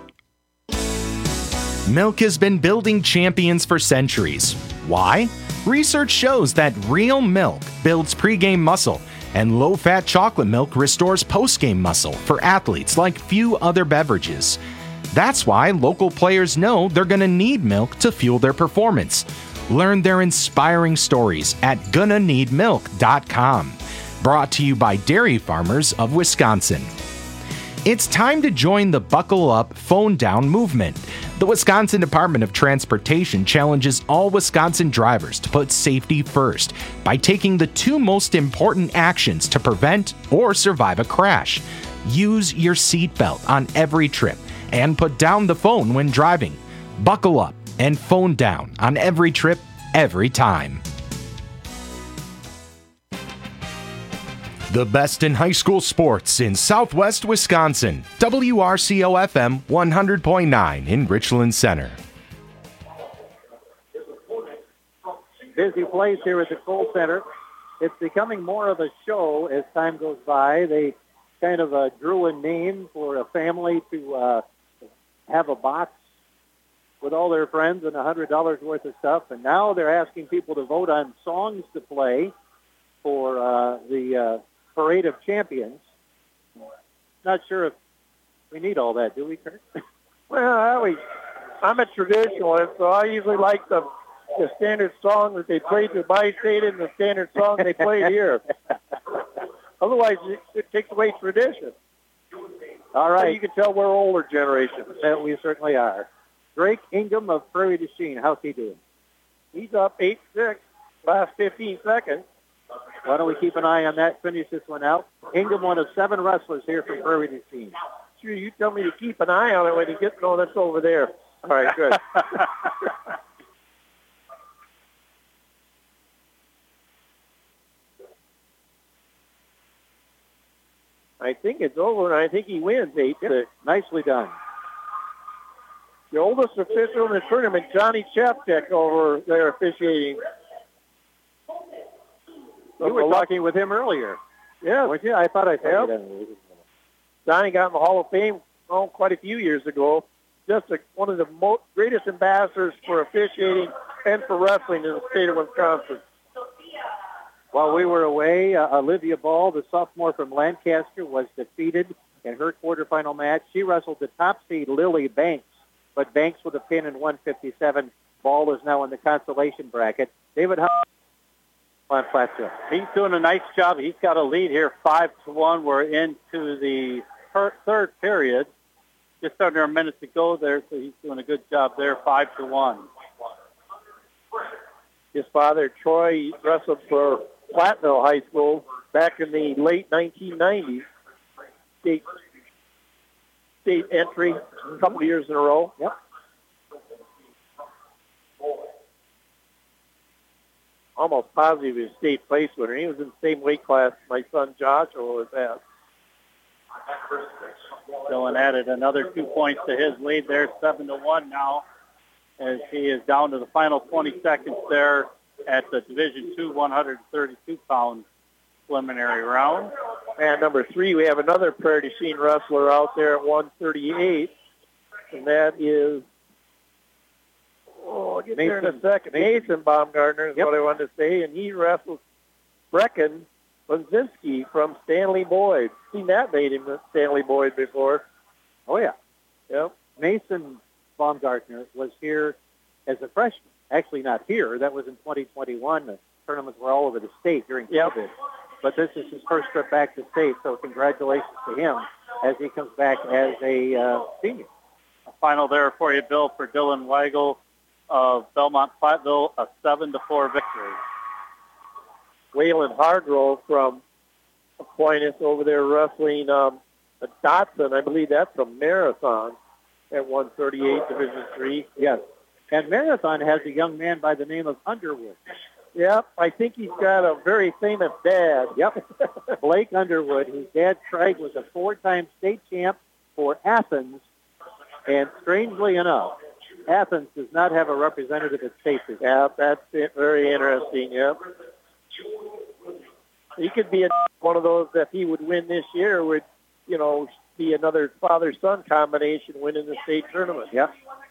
Milk has been building champions for centuries. Why? Research shows that real milk builds pregame muscle, and low-fat chocolate milk restores postgame muscle for athletes like few other beverages. That's why local players know they're going to need milk to fuel their performance. Learn their inspiring stories at gonna need milk dot com. Brought to you by Dairy Farmers of Wisconsin. It's time to join the Buckle Up, Phone Down movement. The Wisconsin Department of Transportation challenges all Wisconsin drivers to put safety first by taking the two most important actions to prevent or survive a crash. Use your seatbelt on every trip and put down the phone when driving. Buckle up and phone down on every trip, every time. The best in high school sports in Southwest Wisconsin. W R C O F M one hundred point nine in Richland Center. busy place here at the Kohl Center. It's becoming more of a show as time goes by. They kind of uh, drew a name for a family to uh, have a box with all their friends and one hundred dollars worth of stuff. And now they're asking people to vote on songs to play for uh, the uh, Parade of Champions. Not sure if we need all that, do we, Kurt? Well, I always, I'm a traditionalist, so I usually like the the standard song that they played to my state and the standard song they played here. Otherwise, it, it takes away tradition. All right. So you can tell we're older generations. That we certainly are. Drake Ingham of Prairie du Chien, how's he doing? He's up eight six, last fifteen seconds. Why don't we keep an eye on that, finish this one out. Ingham, one of seven wrestlers here from Prairie du Chien. Sure, you tell me to keep an eye on it when you get, no, that's over there. All right, good. I think it's over, and I think he wins eight six. Yep. Nicely done. The oldest official in the tournament, Johnny Chaptek, over there officiating. You were talking with him earlier. Yeah. Weren't you? I thought I saw Yep. you. Johnny got in the Hall of Fame oh, quite a few years ago. Just a, one of the most, greatest ambassadors for officiating and for wrestling in the state of Wisconsin. While we were away, uh, Olivia Ball, the sophomore from Lancaster, was defeated in her quarterfinal match. She wrestled the top seed Lily Banks, but Banks with a pin in one fifty-seven. Ball is now in the consolation bracket. David, how on Platteville? He's doing a nice job. He's got a lead here, five to one. We're into the per- third period. Just under a minute to go there, so he's doing a good job there, five to one. His father, Troy, wrestled for Platteville High School back in the late nineteen nineties. State, state entry a couple of years in a row. Yep. Almost positive he was state place winner. He was in the same weight class my son Joshua was at. Dylan added another two points to his lead there, seven to one now, as he is down to the final twenty seconds there at the Division Two one thirty-two pound preliminary round. And number three, we have another Prairie du Chien wrestler out there at one thirty-eight, and that is, oh, I'll get Mason, there in a second. Mason Baumgartner is yep. what I wanted to say, and he wrestles Brecken Bonzinski from Stanley Boyd. Seen that name, Stanley Boyd, before. Oh, yeah. Yep. Mason Baumgartner was here as a freshman. Actually, not here. That was in twenty twenty-one. The tournaments were all over the state during Yep. COVID. But this is his first trip back to state, so congratulations to him as he comes back as a uh, senior. A final there for you, Bill, for Dylan Weigel of Belmont Platteville, a seven to four victory. Waylon Hargrove from Aquinas over there wrestling um, a Dotson. I believe that's a Marathon at one thirty-eight, Division three. Yes. And Marathon has a young man by the name of Underwood. Yep, I think he's got a very famous dad. Yep. Blake Underwood, whose dad, Craig, was a four-time state champ for Athens. And strangely enough, Athens does not have a representative at state. Yeah, that's it. Very interesting, yep. He could be a, one of those that he would win this year would, you know, be another father-son combination winning the state tournament. Yep.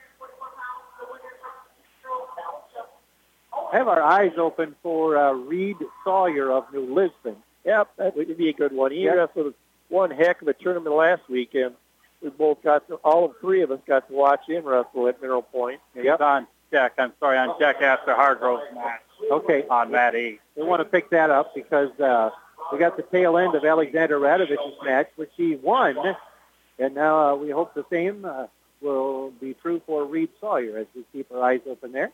Have our eyes open for uh, Reed Sawyer of New Lisbon. Yep, that would be a good one. He Yep. wrestled one heck of a tournament last weekend. We both got to, all of three of us got to watch him wrestle at Mineral Point. Yep. On Jack, I'm sorry, on Jack after Hargrove's match. Okay. On Mat E. We want to pick that up because uh, we got the tail end of Alexander Radovich's match, which he won. And now uh, we hope the same uh, will be true for Reed Sawyer as we keep our eyes open there.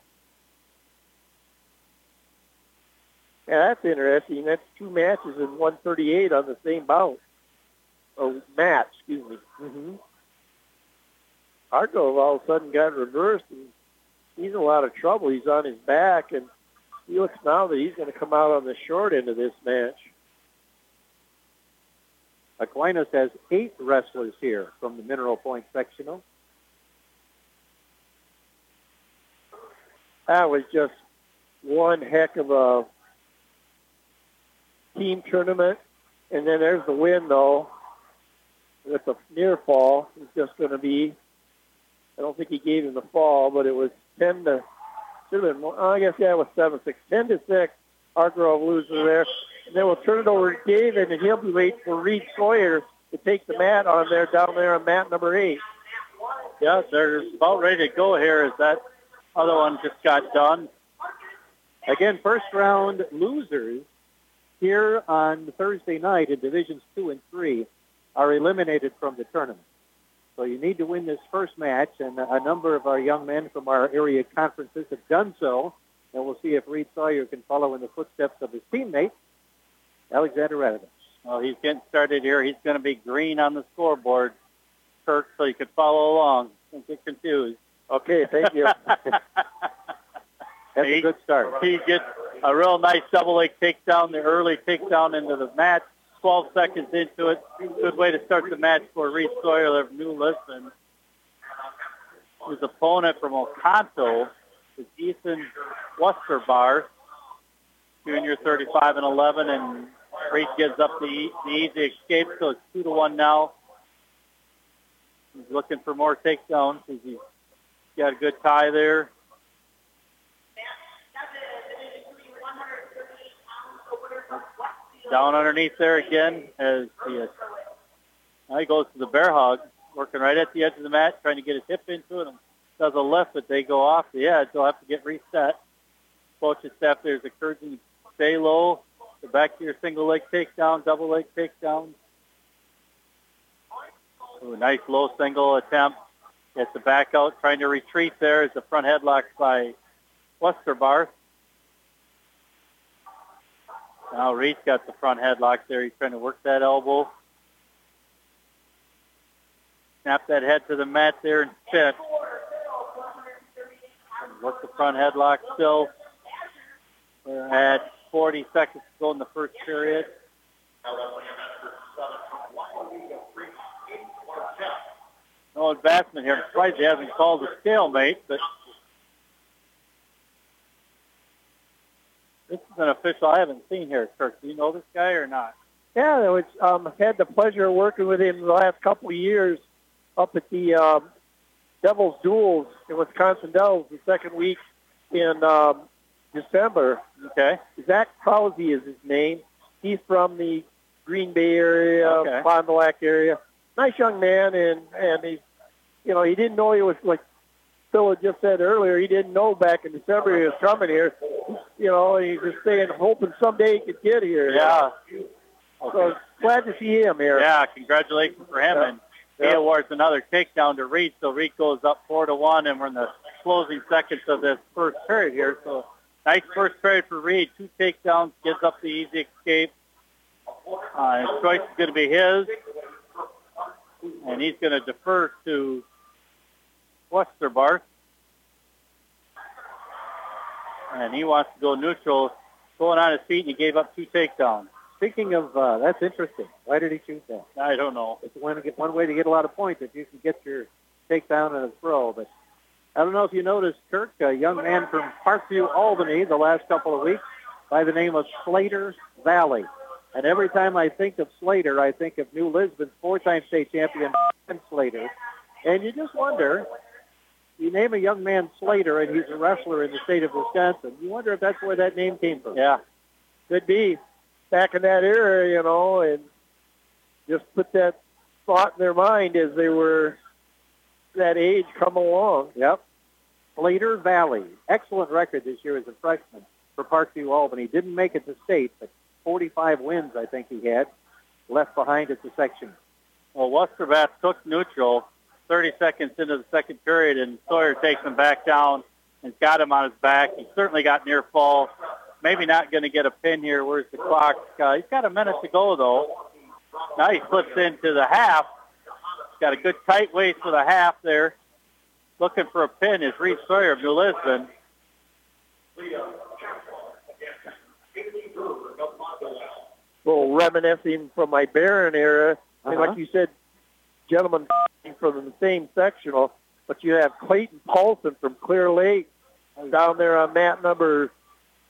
Yeah, that's interesting. That's two matches in one thirty-eight on the same bout. Or match, excuse me. Mm-hmm. Hargrove all of a sudden got reversed, and he's in a lot of trouble. He's on his back, and he looks now that he's going to come out on the short end of this match. Aquinas has eight wrestlers here from the Mineral Point sectional. That was just one heck of a team tournament. And then there's the win, though, with the near fall. It's just going to be, I don't think he gave him the fall, but it was ten to, should have been, oh, I guess, yeah, it was seven six. ten to six, Hargrove loses there. And then we'll turn it over to David, and he'll be waiting for Reed Sawyer to take the mat on there, down there on mat number eight. Yeah, they're about ready to go here as that other one just got done. Again, first round losers here on Thursday night in Divisions two and three are eliminated from the tournament. So you need to win this first match, and a number of our young men from our area conferences have done so. And we'll see if Reed Sawyer can follow in the footsteps of his teammate, Alexander Radovich. Well, he's getting started here. He's going to be green on the scoreboard, Kirk, so you can follow along. Don't get confused. Okay, thank you. That's he, a good start. He gets a real nice double leg takedown, the early takedown into the match. twelve seconds into it. Good way to start the match for Reed Sawyer of New Lisbon. His opponent from Oconto is Ethan Westerbar, junior, thirty-five and eleven, and Reed gives up the, the easy escape, so it's two to one now. He's looking for more takedowns. He's got a good tie there. Down underneath there again as he, now he goes to the bear hug, working right at the edge of the mat, trying to get his hip into it. And does a lift, but they go off the edge. They'll have to get reset. Coach's staff there is encouraging you to stay low, go back to your single leg takedown, double leg takedown. Ooh, nice low single attempt. Gets the back out, trying to retreat there as the front headlock by Westerbar. Now Reed's got the front headlock there. He's trying to work that elbow. Snap that head to the mat there and sit. Work the front headlock still. We're at forty seconds to go in the first period. No advancement here. I'm surprised he hasn't called a stalemate, but this is an official I haven't seen here, Kirk. Do you know this guy or not? Yeah, which um, had the pleasure of working with him the last couple of years up at the um, Devils Duels in Wisconsin Dells the second week in um, December. Okay. Zach Krause is his name. He's from the Green Bay area, Okay. Fond du Lac area. Nice young man, and, and he, you know, he didn't know he was, like Phil had just said earlier, he didn't know back in December he was coming here. You know, he's just saying, hoping someday he could get here. Yeah. So glad to see him here. Yeah, congratulations for him. Yeah. And he Yeah. awards another takedown to Reed, so Reed goes up four to one, and we're in the closing seconds of this first period here. So nice first period for Reed. Two takedowns, gives up the easy escape. Uh, his choice is going to be his, and he's going to defer to Westerbar. And he wants to go neutral, going on his feet, and he gave up two takedowns. Speaking of, uh, that's interesting. Why did he choose that? I don't know. It's one, one way to get a lot of points if you can get your takedown and a throw. But I don't know if you noticed, Kirk, a young man from Parkview, Albany, the last couple of weeks, by the name of Slater Valley. And every time I think of Slater, I think of New Lisbon's four-time state champion, Ben Slater. And you just wonder, you name a young man Slater, and he's a wrestler in the state of Wisconsin. You wonder if that's where that name came from. Yeah, could be. Back in that era, you know, and just put that thought in their mind as they were that age come along. Yep. Slater Valley. Excellent record this year as a freshman for Parkview Albany. Didn't make it to state, but forty-five wins, I think he had, left behind at the section. Well, Westerbath took neutral thirty seconds into the second period, and Sawyer takes him back down and got him on his back. He certainly got near fall. Maybe not going to get a pin here. Where's the clock? Uh, he's got a minute to go, though. Now he slips into the half. He's got a good tight waist for the half there. Looking for a pin is Reed Sawyer of New Lisbon. Well, reminiscing from my Barron era, and Uh-huh. like you said, gentlemen from the same sectional, but you have Clayton Paulson from Clear Lake down there on mat number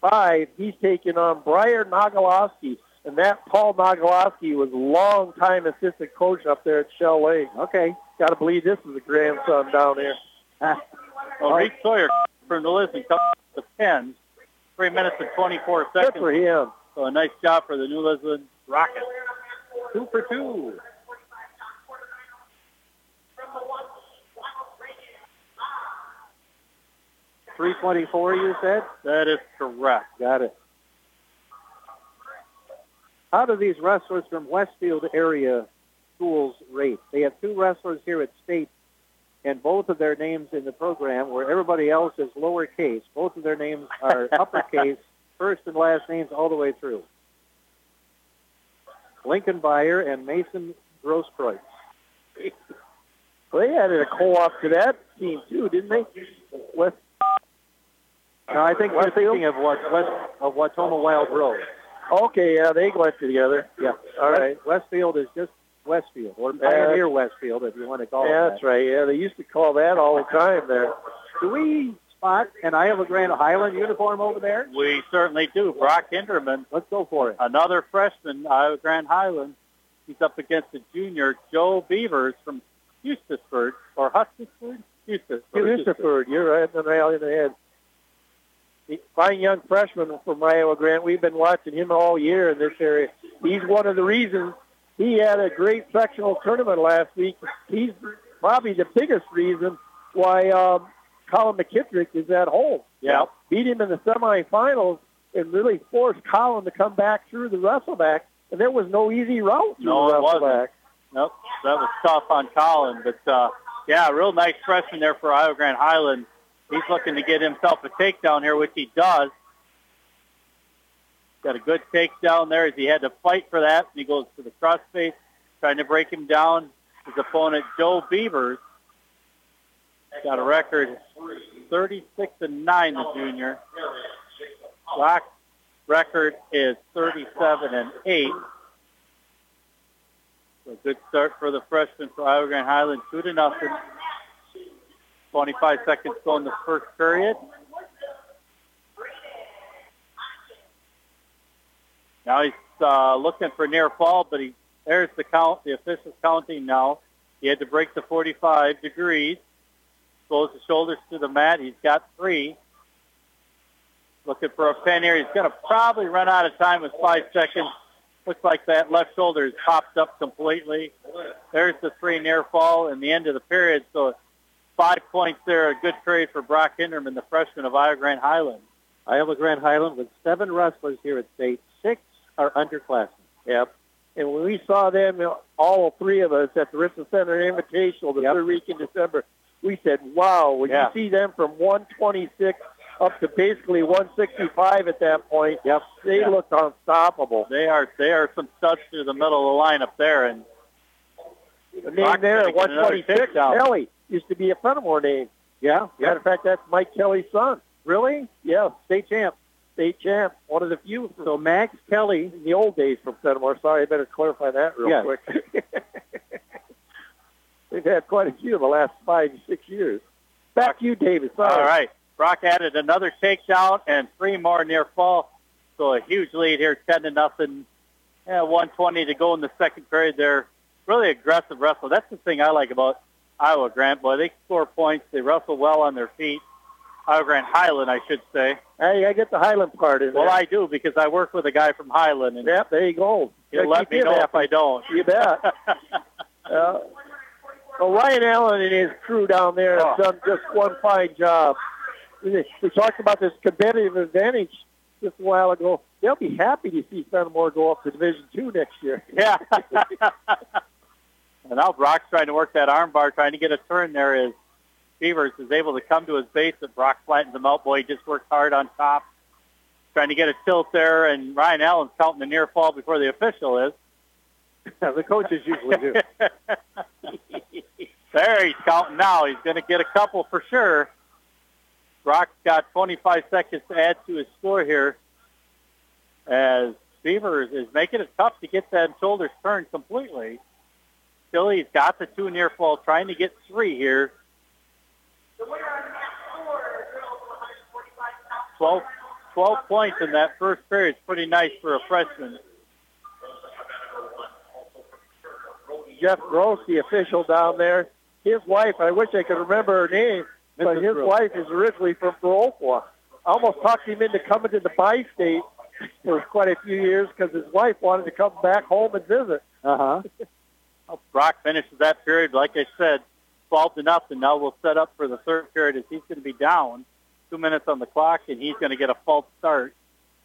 five, he's taking on Briar Nagalowski. And that Paul Nagalowski was a long-time assistant coach up there at Shell Lake. Okay. Got to believe this is a grandson down there. Well, Reed Sawyer from the Lisbon comes to ten. Three minutes and twenty-four seconds. Good for him. So a nice job for the New Lisbon Rockets. Two for two. three twenty-four, you said? That is correct. Got it. How do these wrestlers from Westfield area schools rate? They have two wrestlers here at State, and both of their names in the program, where everybody else is lowercase. Both of their names are uppercase, first and last names all the way through. Lincoln Beyer and Mason Grosskreutz. Well, they added a co-op to that team, too, didn't they? West. No, I think we're thinking of what West of Watoma Wild Rose. Okay, yeah, they went together. Yeah. All right. Westfield is just Westfield, or Pioneer Westfield, if you want to call yeah, it that. That's right. Yeah, they used to call that all the time there. Do we spot an Iowa Grand Highland uniform over there? We certainly do. Brock Hinderman. Let's go for it. Another freshman, Iowa Grand Highland. He's up against the junior, Joe Beavers from Hustisford, or Hustisford? Hustisford. Hustisford, you're right in the nail in the head. Fine young freshman from Iowa Grant. We've been watching him all year in this area. He's one of the reasons he had a great sectional tournament last week. He's probably the biggest reason why um, Colin McKittrick is at home. Yeah. Beat him in the semifinals and really forced Colin to come back through the wrestleback. And there was no easy route through no, the it wasn't. wrestleback. Nope, that was tough on Colin. But, uh, yeah, real nice freshman there for Iowa Grand Highland. He's looking to get himself a takedown here, which he does. Got a good takedown there as he had to fight for that. He goes to the crossface, trying to break him down. His opponent, Joe Beavers, got a record thirty-six and nine, the junior. Black record is thirty-seven and eight. So a good start for the freshman for Iowa Grand Highland, two to nothing. twenty-five seconds to go in the first period. Now he's uh, looking for near fall, but he there's the count. The official's counting now. He had to break the forty-five degrees. Throws the shoulders to the mat. He's got three. Looking for a pin here. He's going to probably run out of time with five seconds. Looks like that left shoulder is popped up completely. There's the three near fall in the end of the period. So five points there. A good period for Brock Hinderman, the freshman of Iowa Grand Highland. Iowa Grand Highland with seven wrestlers here at State. Six are underclassmen. Yep. And when we saw them, all three of us at the Richland Center Invitational the yep. third week in December, we said, wow, when yeah. you see them from one twenty-six up to basically one sixty-five at that point, yep. they yep. looked unstoppable. They are they are some studs through the middle of the lineup there. And the name there at one twenty-six, Kelly, used to be a Fenimore name. Yeah. Matter of fact, that's Mike Kelly's son. Really? Yeah. State champ. State champ. One of the few. So Max Kelly. In the old days from Fenimore. Sorry, I better clarify that real yes. quick. They've had quite a few in the last five, six years. Back to you, David. Sorry. All right. Brock added another takedown and three more near fall. So a huge lead here, ten to nothing. Yeah, one twenty to go in the second period there. Really aggressive wrestle. That's the thing I like about Iowa Grant. Boy, they score points. They wrestle well on their feet. Iowa Grand Highland, I should say. Hey, I get the Highland part in there. Well, I do because I work with a guy from Highland. And yep, there you go. He'll let me know if I don't. You bet. uh, well, Ryan Allen and his crew down there have oh. done just one fine job. We, we talked about this competitive advantage just a while ago. They'll be happy to see Fenimore go up to Division Two next year. Yeah. And now Brock's trying to work that arm bar, trying to get a turn there as Beavers is able to come to his base, but Brock flattens him out. Boy, he just worked hard on top, trying to get a tilt there, and Ryan Allen's counting the near fall before the official is. The coaches usually do. There, he's counting now. He's going to get a couple for sure. Brock's got twenty-five seconds to add to his score here as Beavers is making it tough to get that shoulders turned completely. Still, he's got the two near fall, trying to get three here. twelve, twelve points in that first period. It's pretty nice for a freshman. Jeff Gross, the official down there. His wife, I wish I could remember her name, but Missus his Gross. wife is originally from Viroqua. I almost talked him into coming to the bi-state for quite a few years because his wife wanted to come back home and visit. Uh-huh. Well, Brock finishes that period, like I said, twelve to nothing. Now we'll set up for the third period as he's going to be down. Two minutes on the clock, and he's going to get a false start.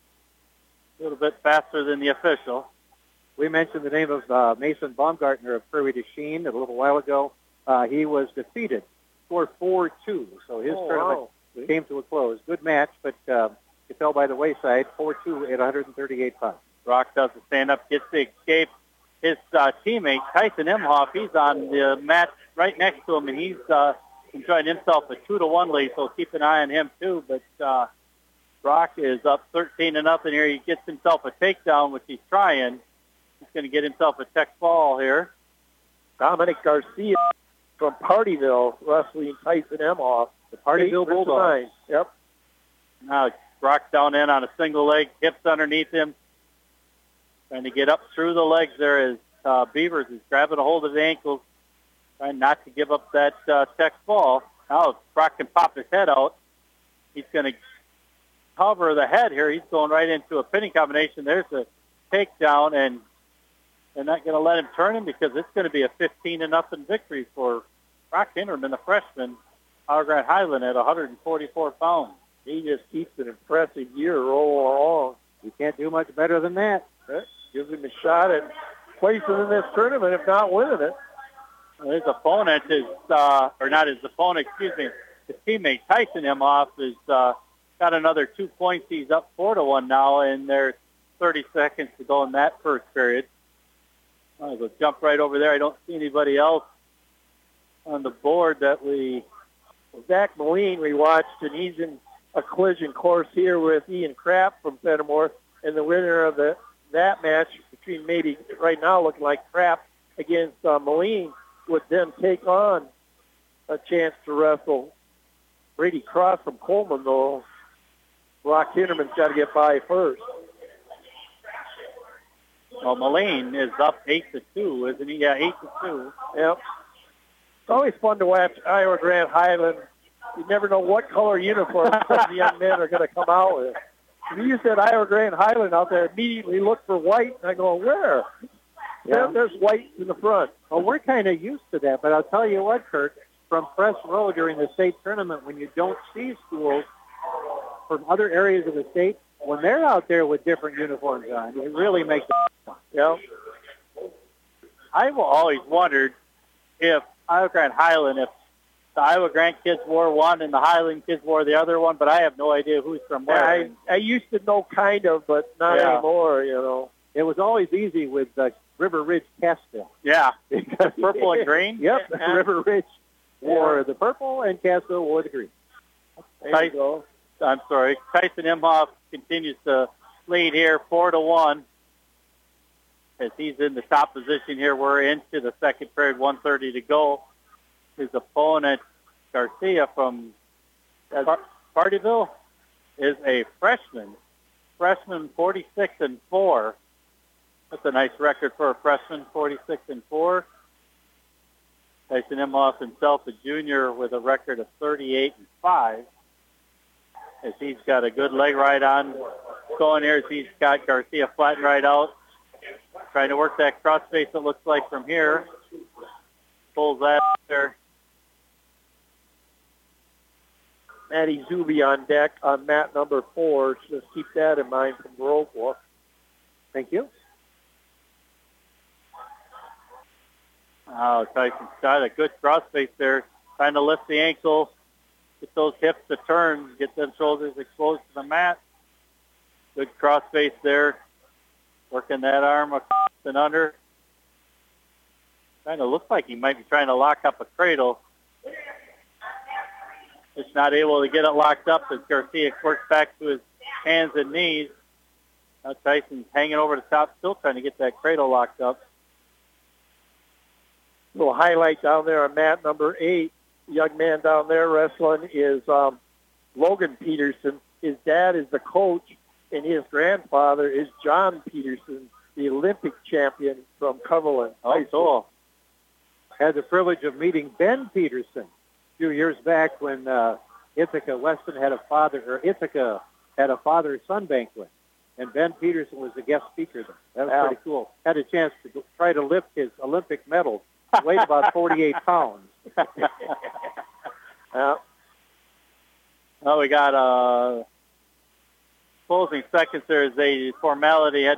A little bit faster than the official. We mentioned the name of uh, Mason Baumgartner of Prairie du Chien a little while ago. Uh, he was defeated, scored four two, so his Oh, tournament wow. came to a close. Good match, but uh, it fell by the wayside, four two at one thirty-eight pounds. Brock does the stand-up, gets the escape. His uh, teammate, Tyson Emhoff, he's on the mat right next to him, and he's uh, enjoying himself a two to one lead, so keep an eye on him, too. But uh, Brock is up thirteen to nothing here. He gets himself a takedown, which he's trying. He's going to get himself a tech ball here. Dominic Garcia from Partyville wrestling Tyson Emhoff. The Partyville Eight versus Bulldogs. nine. Yep. Now Brock down in on a single leg, hips underneath him. Trying to get up through the legs there as uh, Beavers is grabbing a hold of the ankles, trying not to give up that uh, tech fall. Now Brock can pop his head out. He's going to cover the head here. He's going right into a pinning combination. There's a takedown, and they're not going to let him turn him because it's going to be a fifteen to nothing victory for Brock Hinderman, the freshman, Howard Grant Highland at one forty-four pounds. He just keeps an impressive year rolling along. You can't do much better than that. That gives him a shot at placing in this tournament, if not winning it. His opponent is, uh, or not his opponent, excuse me, his teammate Tyson Emhoff has uh, got another two points. He's up four to one now, and there's thirty seconds to go in that first period. I'll go jump right over there. I don't see anybody else on the board that we... Zach Moline we watched, and he's in a collision course here with Ian Kraft from Fenimore, and the winner of the that match between maybe right now looking like Kraft against uh, Moline would then take on a chance to wrestle Brady Cross from Coleman, though Brock Hinderman's got to get by first. Well, Moline is up eight to two, isn't he? Yeah, eight to two. Yep. It's always fun to watch Iowa Grand Highland. You never know what color uniform some of the young men are going to come out with. If you said Iowa Grand Highland out there, immediately look for white, and I go, where? Yeah. There, there's white in the front. Well, we're kind of used to that, but I'll tell you what, Kurt, from Press Row during the state tournament, when you don't see schools from other areas of the state, when they're out there with different uniforms on, it really makes it fun. Yeah. I've always wondered if Iowa Grant Highland, if the Iowa Grant kids wore one and the Highland kids wore the other one, but I have no idea who's from where. I, I used to know kind of, but not Yeah. anymore, you know. It was always easy with uh, River Ridge Castville. Yeah, purple and green. Yep, River Ridge wore the purple and Castville wore the green. There you go. I'm sorry. Tyson Emhoff continues to lead here, four to one, as he's in the top position here. We're into the second period, one thirty to go. His opponent, Garcia from Par- Partyville, is a freshman. Freshman, forty-six and four. That's a nice record for a freshman, forty-six and four. Tyson Emhoff himself, a junior, with a record of thirty-eight and five. As he's got a good leg right on going here, as he's got Garcia flattened right out, trying to work that cross face, it looks like, from here. Pulls that out there. Matty Zuby on deck on mat number four. Just keep that in mind from Viroqua. Thank you. Oh, Tyson's got a good cross face there, trying to lift the ankle, get those hips to turn, get them shoulders exposed to the mat. Good cross face there, working that arm across and under. Kind of looks like he might be trying to lock up a cradle. Just not able to get it locked up as Garcia works back to his hands and knees. Now Tyson's hanging over the top, still trying to get that cradle locked up. Little highlight down there on mat number eight. The young man down there wrestling is um, Logan Peterson his dad is the coach, and his grandfather is John Peterson, the Olympic champion from Cumberland. Oh, cool. Had the privilege of meeting Ben Peterson a few years back when uh, Ithaca Weston had a father, or Ithaca had a father-son banquet, and Ben Peterson was the guest speaker there. That was Wow. pretty cool. Had a chance to go, try to lift his Olympic medal. Weighed about forty-eight pounds. Yeah. Oh, we got uh, closing seconds. There is a formality. Had